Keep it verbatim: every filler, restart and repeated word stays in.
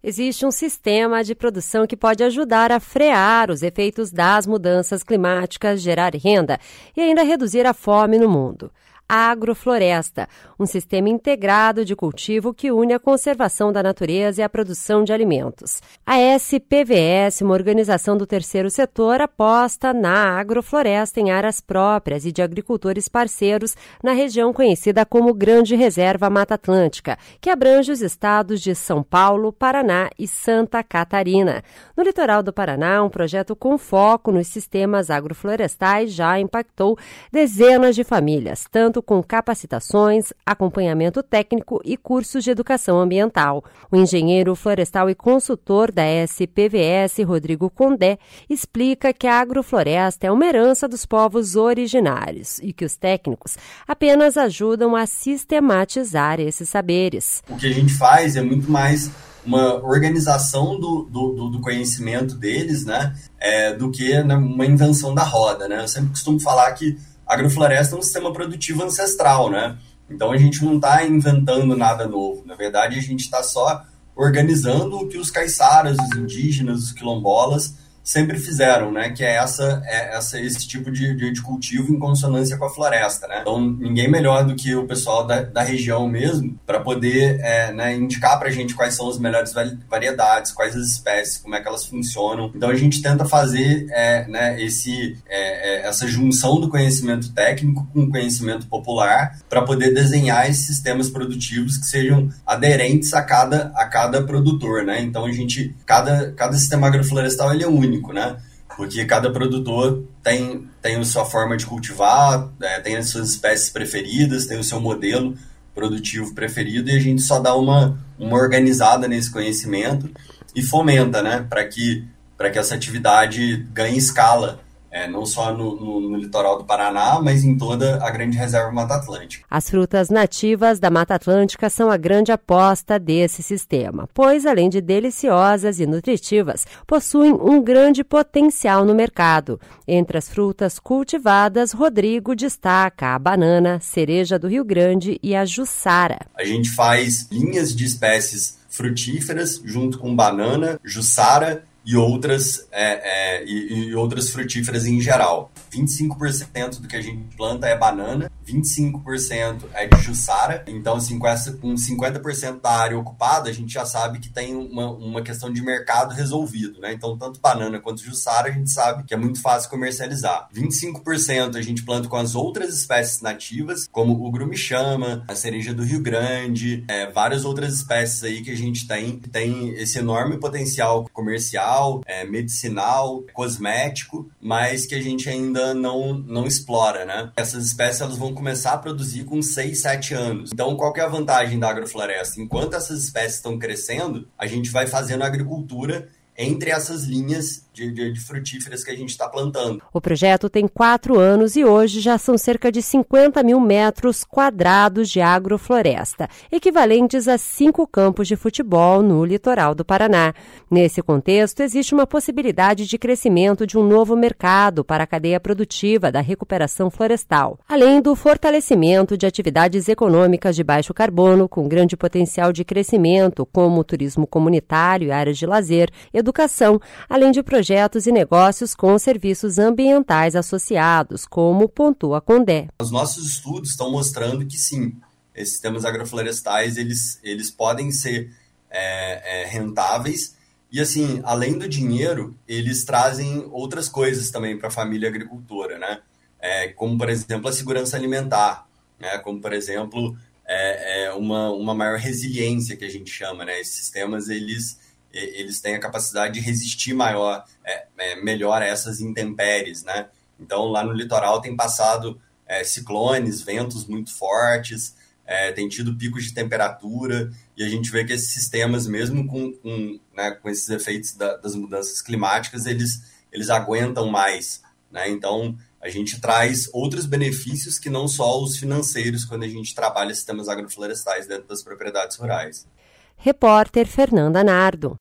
Existe um sistema de produção que pode ajudar a frear os efeitos das mudanças climáticas, gerar renda e ainda reduzir a fome no mundo. A agrofloresta, um sistema integrado de cultivo que une a conservação da natureza e a produção de alimentos. A S P V S, uma organização do terceiro setor, aposta na agrofloresta em áreas próprias e de agricultores parceiros na região conhecida como Grande Reserva Mata Atlântica, que abrange os estados de São Paulo, Paraná e Santa Catarina. No litoral do Paraná, um projeto com foco nos sistemas agroflorestais já impactou dezenas de famílias, tanto com capacitações, acompanhamento técnico e cursos de educação ambiental. O engenheiro florestal e consultor da S P V S, Rodrigo Condé, explica que a agrofloresta é uma herança dos povos originários e que os técnicos apenas ajudam a sistematizar esses saberes. O que a gente faz é muito mais uma organização do, do, do conhecimento deles, né, é, do que uma invenção da roda, né? Eu sempre costumo falar que a agrofloresta é um sistema produtivo ancestral, né? Então a gente não está inventando nada novo. Na verdade, a gente está só organizando o que os caiçaras, os indígenas, os quilombolas sempre fizeram, né? Que é, essa, é essa, esse tipo de, de, de cultivo em consonância com a floresta, né? Então ninguém melhor do que o pessoal da, da região mesmo para poder é, né, indicar para a gente quais são as melhores variedades, quais as espécies, como é que elas funcionam. Então a gente tenta fazer é, né, esse, é, essa junção do conhecimento técnico com o conhecimento popular para poder desenhar esses sistemas produtivos que sejam aderentes a cada, a cada produtor, né? Então a gente, cada, cada sistema agroflorestal ele é único, né? Porque cada produtor tem, tem a sua forma de cultivar, é, tem as suas espécies preferidas, tem o seu modelo produtivo preferido, e a gente só dá uma, uma organizada nesse conhecimento e fomenta, né? Para que, para que essa atividade ganhe escala, É, não só no, no, no litoral do Paraná, mas em toda a Grande Reserva Mata Atlântica. As frutas nativas da Mata Atlântica são a grande aposta desse sistema, pois, além de deliciosas e nutritivas, possuem um grande potencial no mercado. Entre as frutas cultivadas, Rodrigo destaca a banana, cereja do Rio Grande e a jussara. A gente faz linhas de espécies frutíferas junto com banana, jussara e outras, é, é, e, e outras frutíferas em geral. vinte e cinco por cento do que a gente planta é banana, vinte e cinco por cento é de jussara. Então, assim, com, essa, com cinquenta por cento da área ocupada, a gente já sabe que tem uma, uma questão de mercado resolvido, né? Então, tanto banana quanto jussara, a gente sabe que é muito fácil comercializar. vinte e cinco por cento a gente planta com as outras espécies nativas, como o grumichama, a cereja do Rio Grande, é, várias outras espécies aí que a gente tem, que tem esse enorme potencial comercial, É, medicinal, cosmético, mas que a gente ainda não, não explora, né? Essas espécies elas vão começar a produzir com seis, sete anos. Então, qual que é a vantagem da agrofloresta? Enquanto essas espécies estão crescendo, a gente vai fazendo agricultura entre essas linhas de, de, de frutíferas que a gente está plantando. O projeto tem quatro anos e hoje já são cerca de cinquenta mil metros quadrados de agrofloresta, equivalentes a cinco campos de futebol no litoral do Paraná. Nesse contexto, existe uma possibilidade de crescimento de um novo mercado para a cadeia produtiva da recuperação florestal, além do fortalecimento de atividades econômicas de baixo carbono com grande potencial de crescimento, como turismo comunitário e áreas de lazer, educação, além de projetos e negócios com serviços ambientais associados, como pontua Condé. Os nossos estudos estão mostrando que sim, esses sistemas agroflorestais eles, eles podem ser é, é, rentáveis e, assim, além do dinheiro, eles trazem outras coisas também para a família agricultora, né? É, como, por exemplo, a segurança alimentar, né? Como, por exemplo, é, é uma, uma maior resiliência que a gente chama, né? Esses sistemas, eles eles têm a capacidade de resistir maior, é, é, melhor a essas intempéries, né? Então, lá no litoral tem passado é, ciclones, ventos muito fortes, é, tem tido picos de temperatura, e a gente vê que esses sistemas, mesmo com, com, né, com esses efeitos da, das mudanças climáticas, eles, eles aguentam mais, né? Então, a gente traz outros benefícios que não só os financeiros quando a gente trabalha sistemas agroflorestais dentro das propriedades rurais. Repórter Fernanda Nardo.